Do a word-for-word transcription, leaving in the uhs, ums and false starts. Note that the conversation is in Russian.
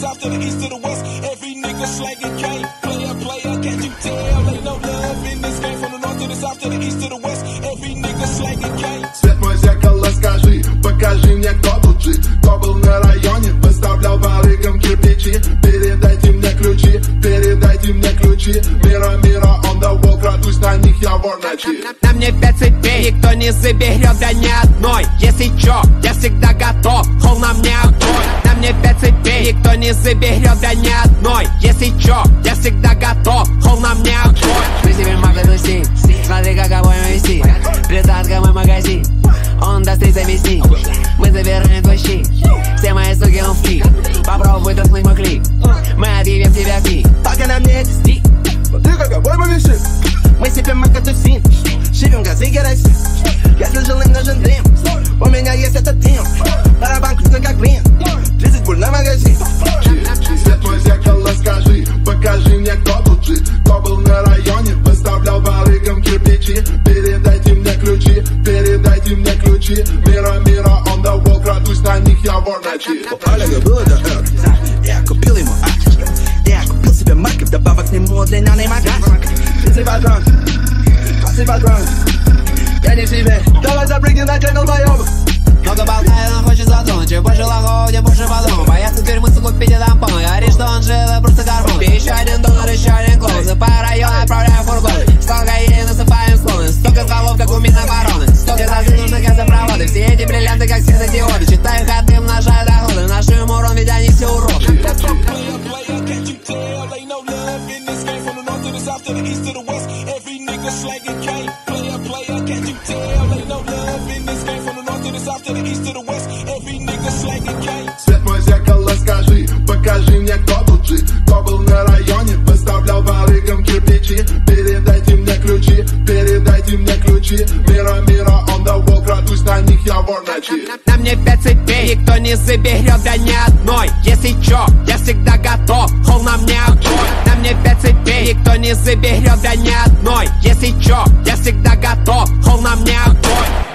south, to the east, to the west. Every nigga slanging cane. Player, player, can't you tell? Ain't no love in this game. From the north to the south, to the east, to the west. Every nigga slanging cane. Свет мой зеркало, скажи, покажи мне, кто тут жит. Кто был на районе, выставлял барыгам кирпичи. Передайте мне ключи, передайте мне ключи. Мира, мира, on the wall, крадусь на них, я вор ночи. На мне пять цепей, никто не заберет, да ни одной. Если чё, я всегда готов, холл на мне огонь. На мне пять цепей, никто не заберет, да ни одной. Если чё, я всегда готов, холл на мне огонь. Мы себе мапы тусим, смотри, как обоим вести. Присадка мой магазин, он даст тридцать вести. Мы забираем твой щит, все мои суки он флик. Попробуй доснуть мой клип, мы объявим тебя фиг. Только на мне эти стик, смотри, как обоим вещи. Мы себе мапы тусим, шибем газы керосин. Если жилым нужен дым, у меня есть этот дым. Барабан крупный как блин, тридцать пуль на магазин. Свет мой зеркало, скажи, покажи мне, кто тут жит. Кто был на районе, выставлял барыгам кирпичи. Передайте мне ключи, передайте мне ключи. Мира, мира, on the wall, крадусь на них, я вор ночи. У Олега был это эк, я купил ему ак. Я купил себе марки, вдобавок к нему удлиненный магаз. тридцать патрон, двадцать патрон. Я не в себе, давай запрыгни на чек, долбоёбы. Много болтает, он хочет затронуть. Чем больше лохов, тем больше подумал. Боятся тюрьмы, сука, пить тампон. Говорит, что он жил, это просто гормон. Еще один донор, еще один клон. Засыпаю район, отправляю фургоны. Столько едем, насыпаем склоны. Столько голов, как у Минобороны. Столько разы нужны газопроводы. Все эти бриллианты, как светодиоды. Читаю ходы, умножаю доходы. Нашу им урон, ведь они все уроды. Свет мой зеркало, скажи, покажи мне, кто тут жит. Кто был на районе, выставлял барыгам кирпичи. Передайте мне ключи, передайте мне ключи. Мира, мира, on the wall, крадусь на них, я вор ночи. На мне пять цепей, никто не заберет, да ни одной. Если чё, я всегда готов, холл на мне огонь. На мне пять цепей, никто не заберет, да ни одной. Если чё, я всегда готов, холл на мне огонь.